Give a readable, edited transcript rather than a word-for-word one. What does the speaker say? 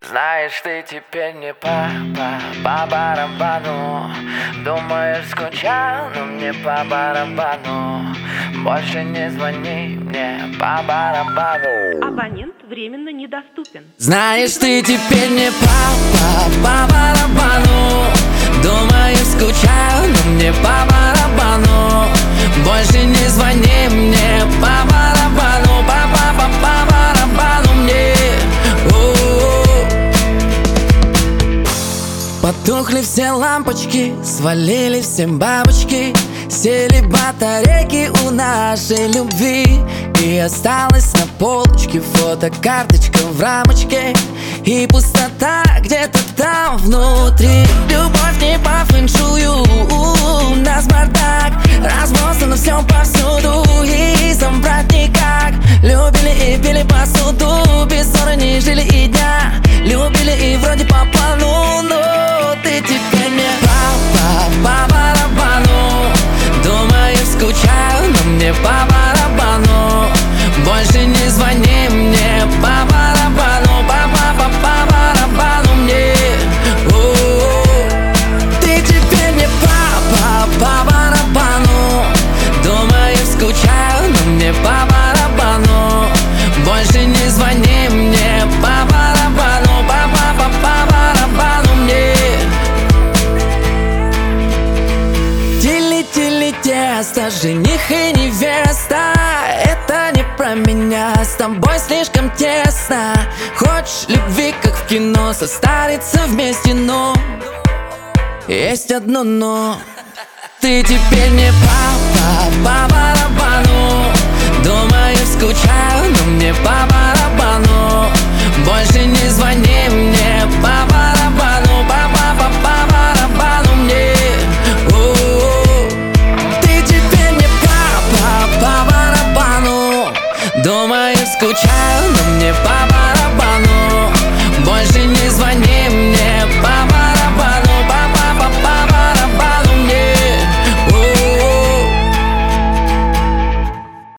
Знаешь, ты теперь не по барабану. Думаешь, скучал, но мне по барабану. Больше не звони мне по барабану. Абонент временно недоступен. Знаешь, ты теперь не по барабану. Думаешь, скучал, но мне по барабану. Больше не звони мне по барабану, по барабану мне. Потухли все лампочки, свалили все бабочки, сели батарейки у нашей любви. И осталась на полочке фотокарточка в рамочке, и пустота где-то там внутри. Любовь не по фэншую, у нас бардак, разбросано все повсюду, и собрать никак. Любили и пили посуду, без ссоры не жили и дня. Любили и вроде по плану, но ты теперь не по барабану. Думаю, скучаю, но мне по барабану. Больше не звони мне по барабану, по барабану мне. Ты теперь не по барабану. Думаю, скучаю, но мне по барабану. Больше не звони мне по барабану, по барабану мне. Тили-тили тесто, жених и невеста. Это не про меня, с тобой слишком тесно. Хочешь любви, как в кино, состариться вместе, но есть одно но. Ты теперь не по барабану. Думаю, скучаю, но мне по барабану. Больше не звони мне по барабану, по барабану мне. Ты теперь не по барабану. Думаю, скучаю, но мне по барабану. Больше не звони мне.